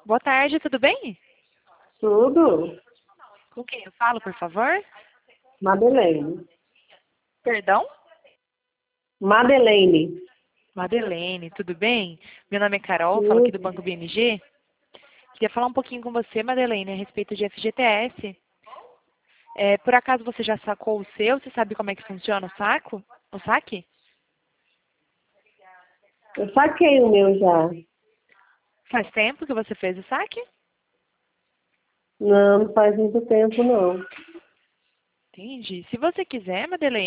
Boa tarde, tudo bem? Tudo? Com quem eu falo, por favor? Madeleine. Perdão? Madeleine. Madeleine, tudo bem? Meu nome é Carol, falo aqui do Tudo. Banco BMG. Queria falar um pouquinho com você, Madeleine, a respeito de FGTS. Por acaso você já sacou o seu? Você sabe como é que funciona o saco? O saque? Eu saquei o meu já. Faz tempo que você fez o saque? Não, não faz muito tempo, não. Entendi. Se você quiser, Madeleine,